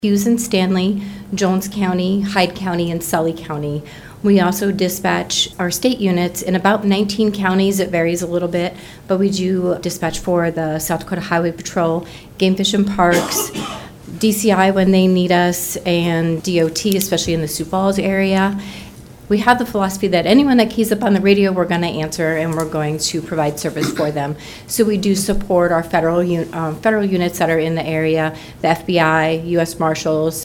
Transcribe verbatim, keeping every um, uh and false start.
Hughes and Stanley, Jones County, Hyde County, and Sully County. We also dispatch our state units in about nineteen counties. It varies a little bit, but we do dispatch for the South Dakota Highway Patrol, Game Fish and Parks, D C I when they need us, and D O T, especially in the Sioux Falls area. We have the philosophy that anyone that keys up on the radio, we're going to answer and we're going to provide service for them. So we do support our federal un- um, federal units that are in the area, the F B I, U S Marshals,